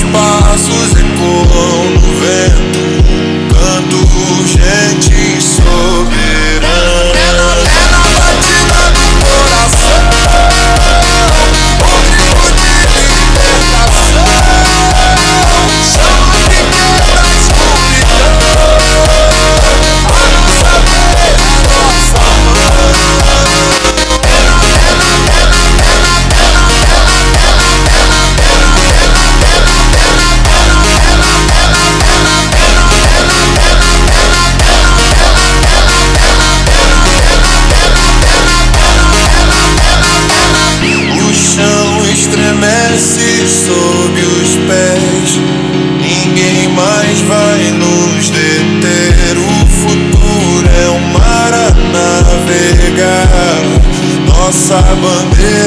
passos ecoam no vento, canto urgente e soberano. É na batida do coração, o grito de libertação, chama que quebra a escuridão, a nossa fé, a nossa mão. Estremece sob os pés, ninguém mais vai nos deter. O futuro é um mar a navegar, nossa bandeira